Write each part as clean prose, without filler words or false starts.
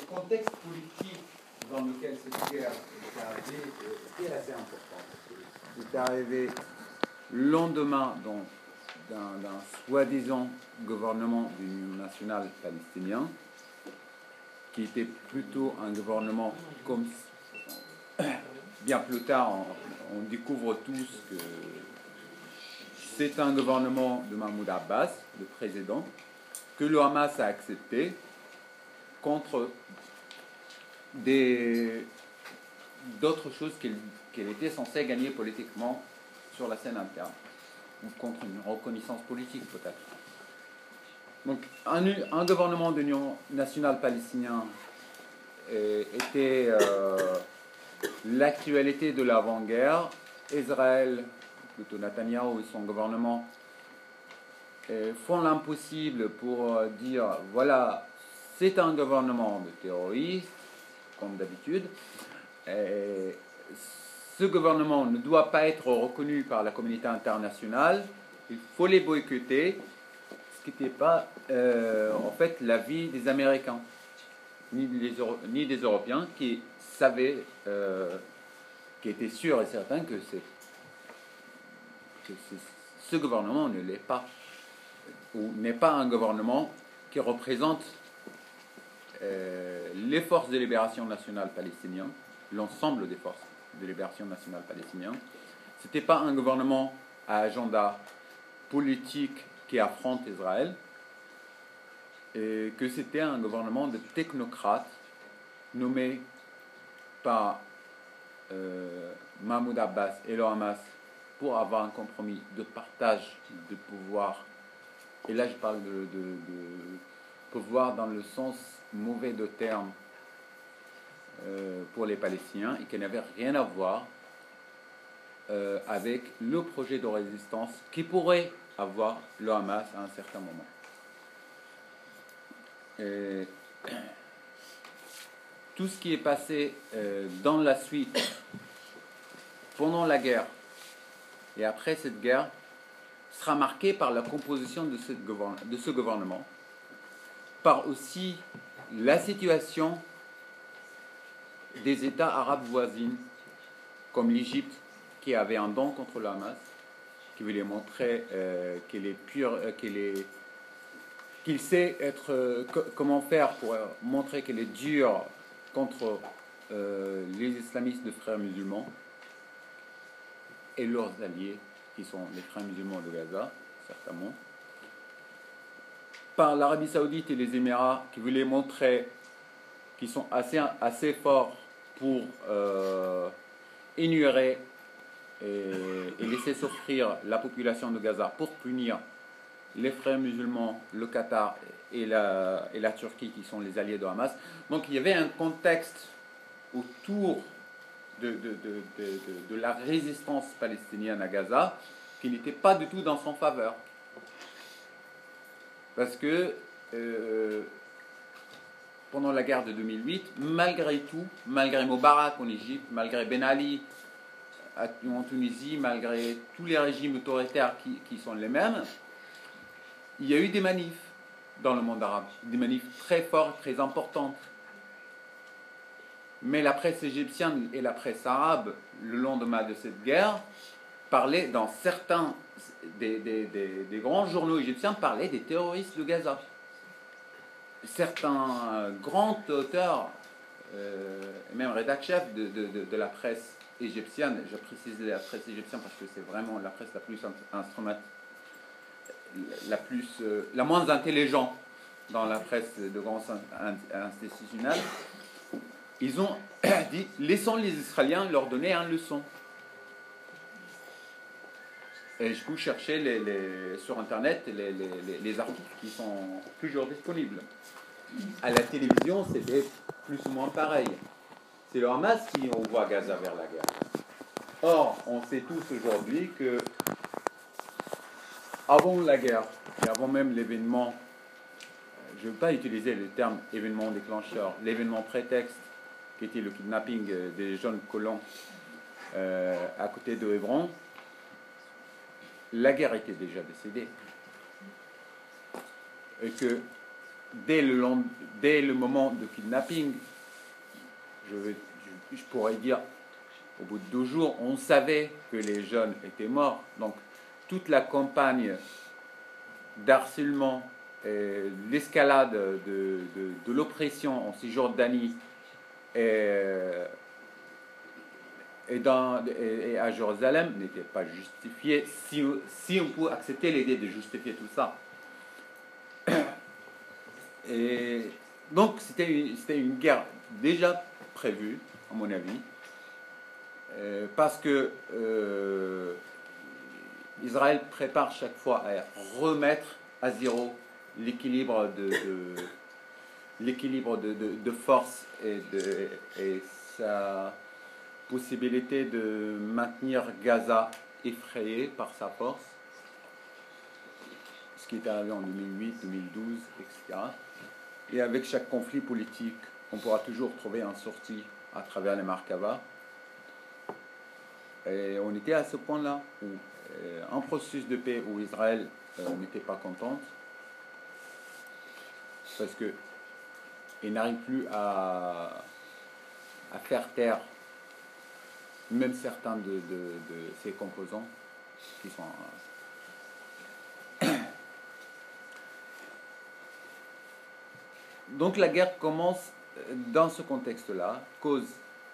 contexte politique dans lequel cette guerre est arrivée était assez important. C'est arrivé le lendemain d'un soi-disant gouvernement d'union nationale palestinien, qui était plutôt un gouvernement comme bien plus tard on découvre tous que c'est un gouvernement de Mahmoud Abbas, le président, que le Hamas a accepté contre d'autres choses qu'elle était censée gagner politiquement sur la scène interne, ou contre une reconnaissance politique peut-être. Donc un gouvernement d'union nationale palestinien était l'actualité de l'avant-guerre. Israël, plutôt Netanyahou et son gouvernement, font l'impossible pour dire voilà, c'est un gouvernement de terroristes, comme d'habitude. Ce gouvernement ne doit pas être reconnu par la communauté internationale, il faut les boycotter, ce qui n'était pas en fait l'avis des Américains, ni des Européens qui savaient, qui étaient sûrs et certains que ce gouvernement ne l'est pas, ou n'est pas un gouvernement qui représente les forces de libération nationale palestiniennes, l'ensemble des forces de libération nationale palestiniennes. Ce n'était pas un gouvernement à agenda politique qui affronte Israël, et que c'était un gouvernement de technocrates nommés par Mahmoud Abbas et le Hamas pour avoir un compromis de partage de pouvoir. Et là, je parle de pouvoir dans le sens mauvais de terme pour les Palestiniens, et qui n'avait rien à voir avec le projet de résistance qui pourrait avoir le Hamas à un certain moment. Et tout ce qui est passé dans la suite, pendant la guerre et après cette guerre, sera marqué par la composition de ce gouvernement, par aussi la situation des États arabes voisins, comme l'Égypte, qui avait un don contre le Hamas, qui voulait montrer qu'il sait comment faire pour montrer qu'elle est dure contre les islamistes de frères musulmans et leurs alliés, qui sont les frères musulmans de Gaza, certainement. Par l'Arabie Saoudite et les Émirats, qui voulaient montrer qu'ils sont assez forts pour ignorer et laisser souffrir la population de Gaza, pour punir les frères musulmans, le Qatar et la Turquie, qui sont les alliés de Hamas. Donc il y avait un contexte autour de la résistance palestinienne à Gaza qui n'était pas du tout dans son faveur. Parce que pendant la guerre de 2008, malgré tout, malgré Moubarak en Égypte, malgré Ben Ali en Tunisie, malgré tous les régimes autoritaires qui sont les mêmes, il y a eu des manifs dans le monde arabe, des manifs très fortes, très importantes. Mais la presse égyptienne et la presse arabe, le lendemain de cette guerre, parlaient, dans certains des grands journaux égyptiens, parlaient des terroristes de Gaza. Certains grands auteurs, et même rédacteurs chefs de la presse égyptienne, je précise la presse égyptienne parce que c'est vraiment la presse la plus la moins intelligente dans la presse de grands institutionnels, ils ont dit « Laissons les Israéliens leur donner une leçon ». Et je peux chercher sur Internet les articles qui sont toujours disponibles. À la télévision, c'était plus ou moins pareil. C'est le Hamas qui envoie Gaza vers la guerre. Or, on sait tous aujourd'hui que avant la guerre, et avant même l'événement, je ne veux pas utiliser le terme événement déclencheur, l'événement prétexte, qui était le kidnapping des jeunes colons à côté de Hébron, la guerre était déjà décédée. Et que dès le moment de kidnapping, je pourrais dire, au bout de 2 jours, on savait que les jeunes étaient morts. Donc, toute la campagne d'harcèlement, l'escalade de l'oppression en Cisjordanie et à Jérusalem n'était pas justifiée si on peut accepter l'idée de justifier tout ça. Et donc, c'était une guerre déjà prévue, à mon avis, parce que Israël prépare chaque fois à remettre à zéro l'équilibre de force et sa possibilité de maintenir Gaza effrayé par sa force, ce qui est arrivé en 2008, 2012, etc. Et avec chaque conflit politique, on pourra toujours trouver une sortie à travers les Merkava. Et on était à ce point-là, où un processus de paix où Israël n'était pas contente, parce qu'il n'arrive plus à faire taire même certains de ses composants qui sont... Donc la guerre commence dans ce contexte-là, cause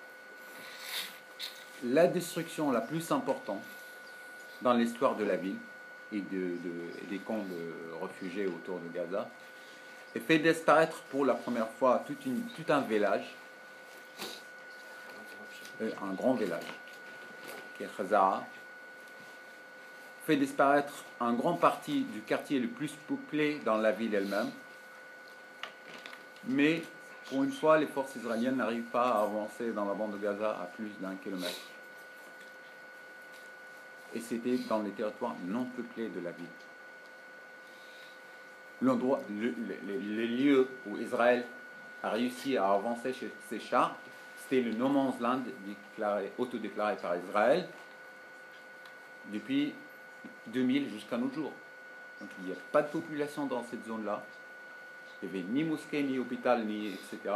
la destruction la plus importante dans l'histoire de la ville et des camps de réfugiés autour de Gaza, et fait disparaître pour la première fois tout un village, un grand village, qui est Khazara, fait disparaître une grande partie du quartier le plus peuplé dans la ville elle-même. Mais pour une fois, les forces israéliennes n'arrivent pas à avancer dans la bande de Gaza à plus d'1 kilomètre. Et c'était dans les territoires non peuplés de la ville. L'endroit, les lieux où Israël a réussi à avancer chez ses chars, c'était le No Man's Land autodéclaré par Israël depuis 2000 jusqu'à nos jours. Donc il n'y a pas de population dans cette zone-là. Il n'y avait ni mosquée, ni hôpital, ni etc.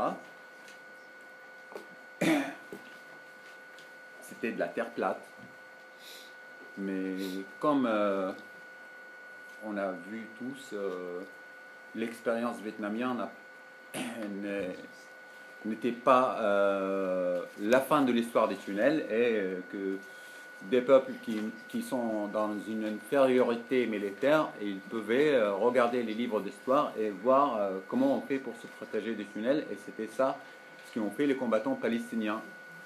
C'était de la terre plate. Mais comme on a vu tous, l'expérience vietnamienne n'était pas la fin de l'histoire des tunnels et que des peuples qui sont dans une infériorité militaire, et ils pouvaient regarder les livres d'histoire et voir comment on fait pour se protéger des tunnels, et c'était ça ce qu'ont fait les combattants palestiniens.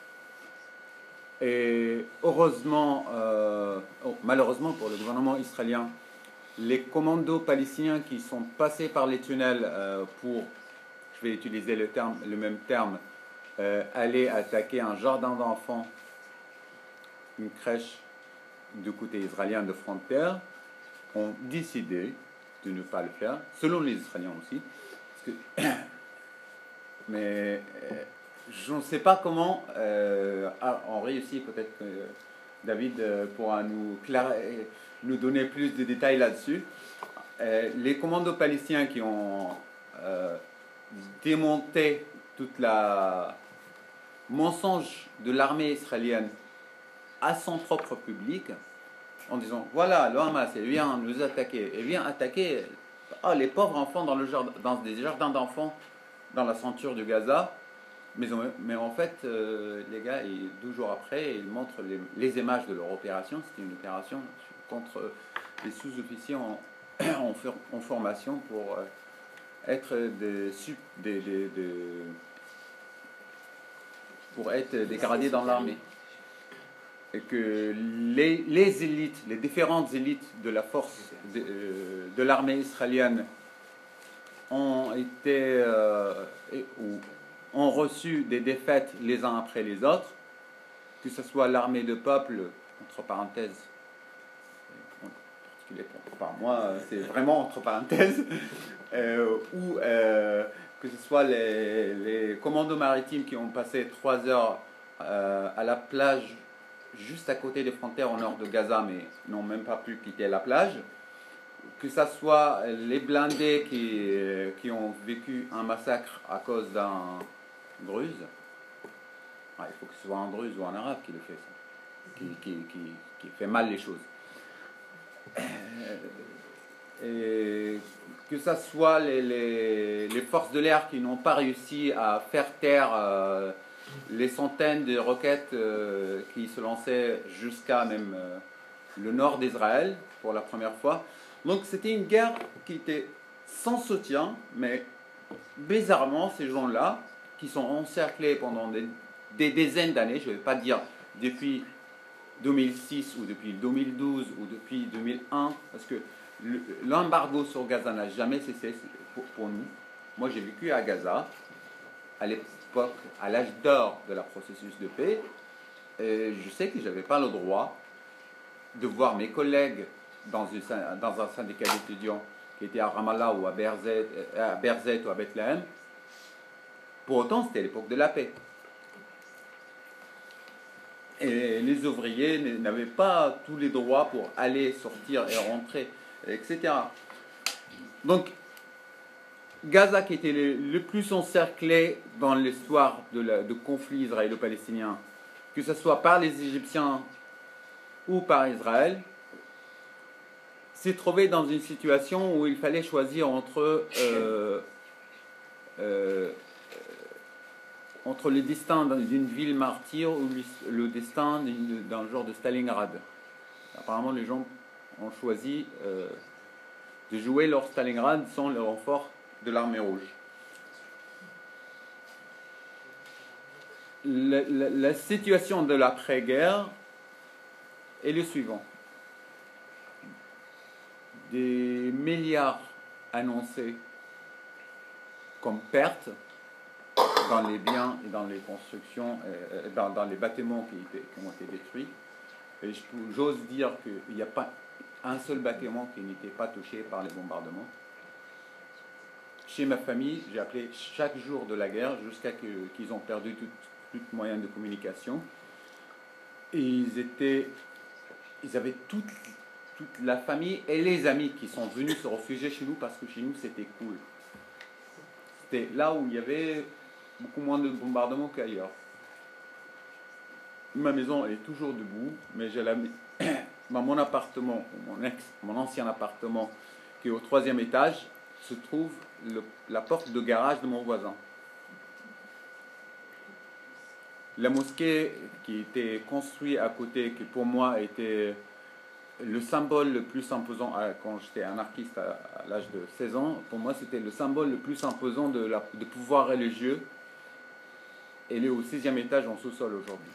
Et heureusement, malheureusement pour le gouvernement israélien, les commandos palestiniens qui sont passés par les tunnels pour, je vais utiliser le même terme, aller attaquer un jardin d'enfants, une crèche du côté israélien de frontière, ont décidé de ne pas le faire, selon les Israéliens aussi. Parce que mais je ne sais pas comment on réussit, peut-être que David pourra nous donner plus de détails là-dessus. Les commandos palestiniens qui ont démonté toute la mensonge de l'armée israélienne à son propre public, en disant voilà, le Hamas vient nous attaquer, et vient attaquer les pauvres enfants dans des jardins d'enfants dans la ceinture de Gaza. Mais en fait, les gars, 12 jours après, ils montrent les images de leur opération. C'était une opération contre les sous-officiers en formation pour être pour être dégradés dans l'armée. Et que les élites, les différentes élites de la force de l'armée israélienne ont été ont reçu des défaites les uns après les autres, que ce soit l'armée de peuple, entre parenthèses, par moi, c'est vraiment entre parenthèses, ou que ce soit les commandos maritimes qui ont passé 3 heures à la plage juste à côté des frontières au nord de Gaza, mais n'ont même pas pu quitter la plage, que ce soit les blindés qui ont vécu un massacre à cause d'un druze. Il faut que ce soit un druze ou un arabe qui le fait ça, qui fait mal les choses. Et que ce soit les forces de l'air qui n'ont pas réussi à faire taire les centaines de roquettes qui se lançaient jusqu'à même le nord d'Israël pour la première fois. Donc c'était une guerre qui était sans soutien, mais bizarrement, ces gens-là, qui sont encerclés pendant des dizaines d'années, je ne vais pas dire depuis 2006 ou depuis 2012 ou depuis 2001, parce que l'embargo sur Gaza n'a jamais cessé pour nous. Moi, j'ai vécu à Gaza, à l'époque, à l'âge d'or de la processus de paix, et je sais que je n'avais pas le droit de voir mes collègues dans un syndicat d'étudiants qui était à Ramallah ou à Berzet ou à Bethléem. Pour autant, c'était l'époque de la paix. Et les ouvriers n'avaient pas tous les droits pour aller, sortir et rentrer, etc. Donc, Gaza, qui était le plus encerclé dans l'histoire de conflit israélo-palestinien, que ce soit par les Égyptiens ou par Israël, s'est trouvé dans une situation où il fallait choisir entre le destin d'une ville martyre ou le destin d'un genre de Stalingrad. Apparemment, les gens ont choisi de jouer leur Stalingrad sans le renfort de l'armée rouge. La situation de l'après-guerre est le suivant. Des milliards annoncés comme pertes dans les biens et dans les constructions, dans les bâtiments qui ont été détruits. Et j'ose dire qu'il n'y a pas un seul bâtiment qui n'était pas touché par les bombardements. Chez ma famille, j'ai appelé chaque jour de la guerre jusqu'à qu'ils ont perdu tout moyen de communication. Et ils avaient toute la famille et les amis qui sont venus se réfugier chez nous parce que chez nous c'était cool. C'était là où il y avait beaucoup moins de bombardements qu'ailleurs. Ma maison elle est toujours debout, mais j'ai mon appartement, mon ancien appartement qui est au 3e étage, se trouve la porte de garage de mon voisin. La mosquée qui était construite à côté, qui pour moi était le symbole le plus imposant, quand j'étais anarchiste à l'âge de 16 ans, pour moi c'était le symbole le plus imposant de pouvoir religieux. Elle est au 6e étage en sous-sol aujourd'hui.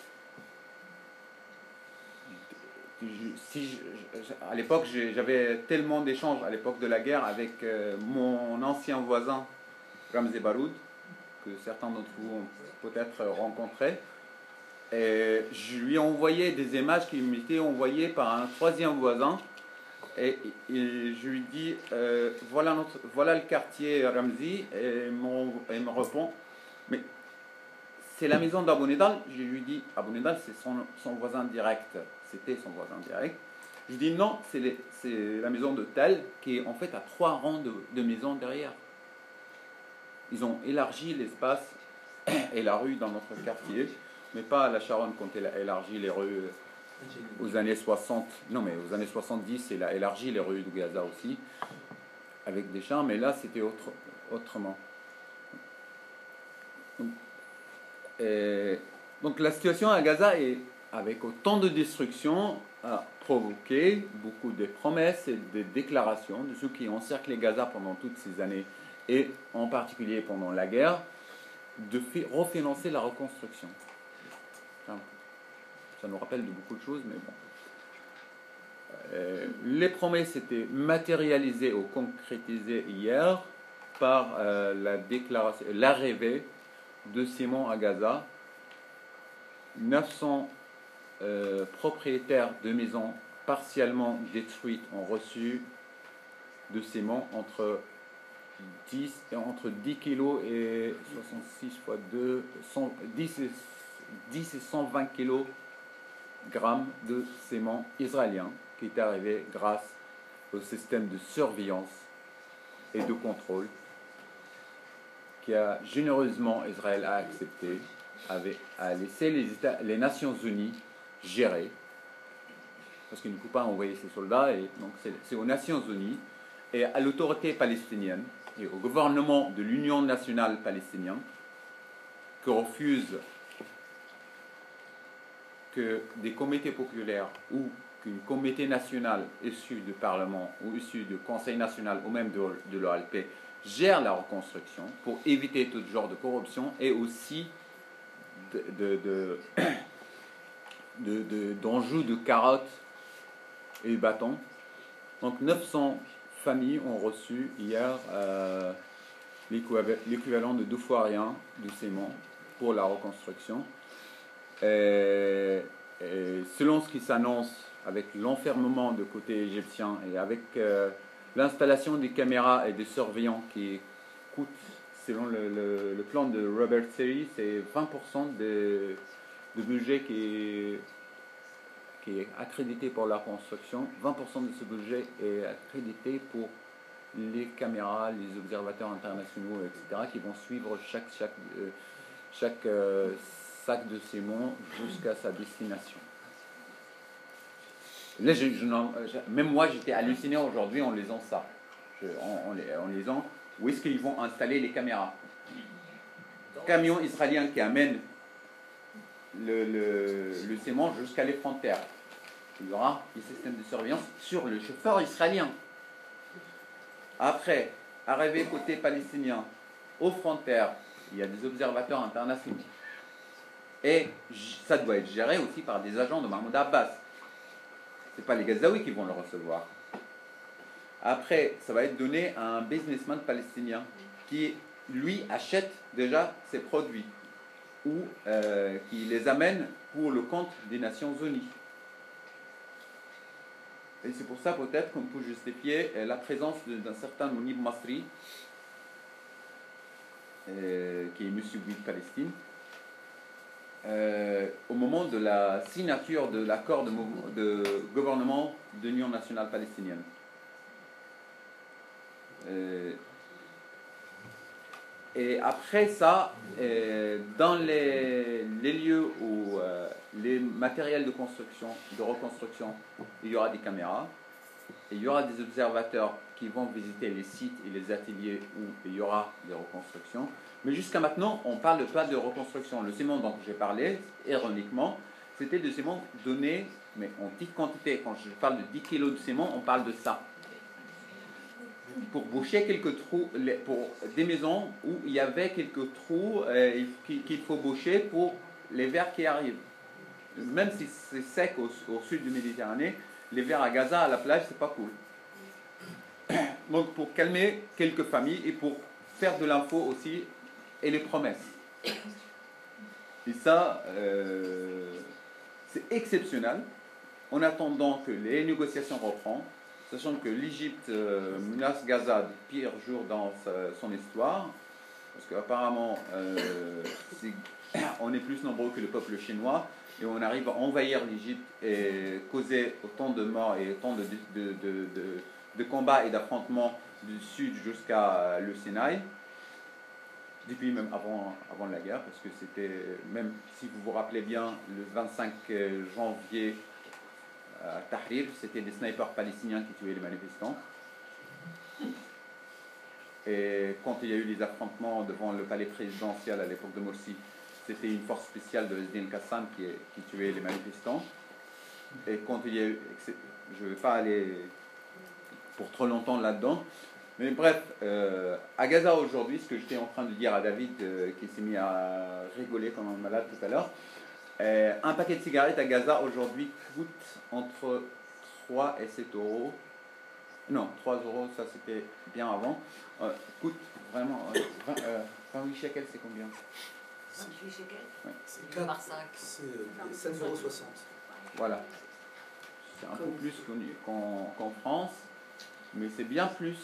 À l'époque, j'avais tellement d'échanges à l'époque de la guerre avec mon ancien voisin, Ramzi Baroud, que certains d'entre vous ont peut-être rencontré. Et je lui ai envoyé des images qui m'étaient envoyées par un 3e voisin. Et je lui dis, voilà le quartier Ramzi. Et il me répond, mais c'est la maison d'Abou Nidal. Je lui dis, Abou Nidal, c'est son voisin direct. C'était son voisin direct. Je dis, non, c'est la maison de tel qui est en fait à 3 rangs de maisons derrière. Ils ont élargi l'espace et la rue dans notre quartier, mais pas à la Charonne quand elle a élargi les rues aux années 60. Non, mais aux années 70, elle a élargi les rues de Gaza aussi, avec des champs, mais là, c'était autrement. Donc la situation à Gaza, avec autant de destruction, a provoqué beaucoup de promesses et de déclarations de ceux qui ont encerclé Gaza pendant toutes ces années, et en particulier pendant la guerre, de refinancer la reconstruction. Ça nous rappelle de beaucoup de choses, mais bon. Les promesses étaient matérialisées ou concrétisées hier par l'arrivée de ciment à Gaza. 900 propriétaires de maisons partiellement détruites ont reçu de ciment entre 10 kg et 66 x 2, 10 et 120 kg de ciment israélien qui est arrivé grâce au système de surveillance et de contrôle qui a généreusement Israël a accepté, a laissé les Nations Unies gérer, parce qu'il ne peut pas envoyer ses soldats, et donc c'est aux Nations Unies et à l'autorité palestinienne et au gouvernement de l'Union nationale palestinienne que refuse que des comités populaires ou qu'une comité national issu du Parlement ou issu du Conseil national ou même de l'OLP gère la reconstruction pour éviter tout genre de corruption et aussi d'enjeux de carottes et de bâtons. Donc 900 familles ont reçu hier l'équivalent de 2 fois rien de ciment pour la reconstruction. Et selon ce qui s'annonce avec l'enfermement de côté égyptien et avec l'installation des caméras et des surveillants qui coûtent, selon le plan de Robert Seri, c'est 20% de budget qui est accrédité pour la construction. 20% de ce budget est accrédité pour les caméras, les observateurs internationaux, etc., qui vont suivre chaque sac de ciment jusqu'à sa destination. Là, même moi, j'étais halluciné aujourd'hui en lisant ça. En lisant où est-ce qu'ils vont installer les caméras. Camion israélien qui amène le ciment jusqu'à les frontières. Il y aura des systèmes de surveillance sur le chauffeur israélien. Après, arrivé côté palestinien, aux frontières, il y a des observateurs internationaux. Et ça doit être géré aussi par des agents de Mahmoud Abbas. Ce n'est pas les Gazaouis qui vont le recevoir. Après, ça va être donné à un businessman palestinien qui, lui, achète déjà ses produits ou qui les amène pour le compte des Nations Unies. Et c'est pour ça peut-être qu'on peut justifier la présence d'un certain Mounib Masri, qui est Monsieur Bouid Palestine, au moment de la signature de l'accord de gouvernement d'Union nationale palestinienne. Et après ça, dans les lieux où les matériels de construction, de reconstruction, il y aura des caméras, et il y aura des observateurs qui vont visiter les sites et les ateliers où il y aura des reconstructions. Mais jusqu'à maintenant, on ne parle pas de reconstruction. Le ciment dont j'ai parlé, ironiquement, c'était du ciment donné, mais en petite quantité. Quand je parle de 10 kg de ciment, on parle de ça. Pour boucher quelques trous, pour des maisons où il y avait quelques trous qu'il faut boucher pour les vers qui arrivent. Même si c'est sec au sud du Méditerranée, les vers à Gaza, à la plage, c'est pas cool. Donc pour calmer quelques familles et pour faire de l'info aussi et les promesses. Et ça, c'est exceptionnel en attendant que les négociations reprennent. Sachant que l'Égypte menace Gaza du pire jour dans son histoire, parce qu'apparemment on est plus nombreux que le peuple chinois, et on arrive à envahir l'Égypte et causer autant de morts et autant de combats et d'affrontements du sud jusqu'à le Sinaï, depuis même avant la guerre, parce que c'était, même si vous vous rappelez bien, le 25 janvier, Tahrir, c'était des snipers palestiniens qui tuaient les manifestants. Et quand il y a eu les affrontements devant le palais présidentiel à l'époque de Morsi, c'était une force spéciale de Ezdin Qassam qui tuait les manifestants. Et quand il y a eu, je ne vais pas aller pour trop longtemps là-dedans, mais bref, à Gaza aujourd'hui, ce que j'étais en train de dire à David, qui s'est mis à rigoler comme un malade tout à l'heure, un paquet de cigarettes à Gaza aujourd'hui coûte entre 3 et 7 euros. Non, 3 euros, ça c'était bien avant. Coûte vraiment. 28 shekels, c'est combien? 28 shekels, ouais. C'est 4 par 5. C'est 7,60 €. Voilà. C'est un peu plus qu'en France, mais c'est bien plus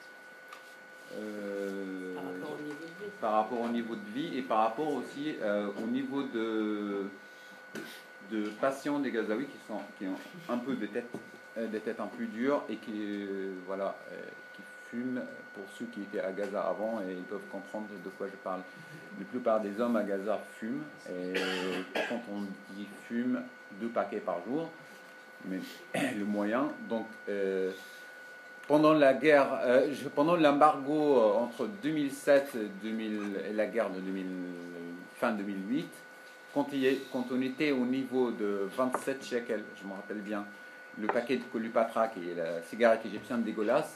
par rapport au niveau de vie et par rapport aussi au niveau de patients des Gazaouis qui ont un peu de tête. des têtes un peu dures et qui, voilà, qui fument, pour ceux qui étaient à Gaza avant, et ils peuvent comprendre de quoi je parle. La plupart des hommes à Gaza fument, et quand on dit fume, 2 paquets par jour, mais le moyen. Donc, pendant la guerre, pendant l'embargo entre 2007 et la guerre de fin 2008, quand on était au niveau de 27 shekels, je me rappelle bien, le paquet de Colupatra, qui est la cigarette égyptienne dégueulasse,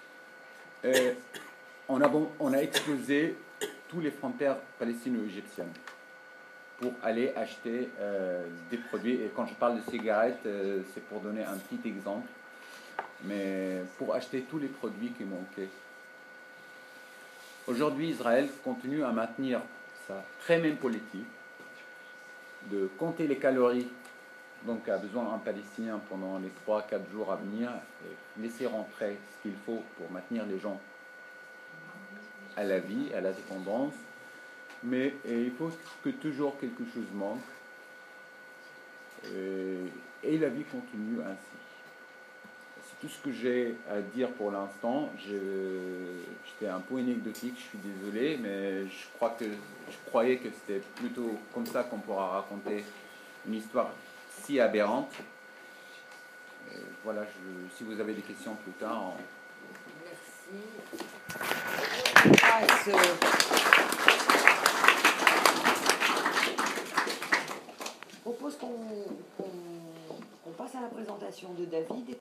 on a explosé tous les frontières palestino-égyptiennes pour aller acheter des produits. Et quand je parle de cigarettes, c'est pour donner un petit exemple, mais pour acheter tous les produits qui manquaient. Aujourd'hui, Israël continue à maintenir sa très même politique de compter les calories donc a besoin un Palestinien pendant les 3-4 jours à venir et laisser rentrer ce qu'il faut pour maintenir les gens à la vie, à la dépendance. Mais il faut que toujours quelque chose manque. Et la vie continue ainsi. C'est tout ce que j'ai à dire pour l'instant. J'étais un peu anecdotique, je suis désolé, mais je croyais que c'était plutôt comme ça qu'on pourra raconter une histoire si aberrante. Voilà, si vous avez des questions plus tard. Merci. Je propose qu'on passe à la présentation de David.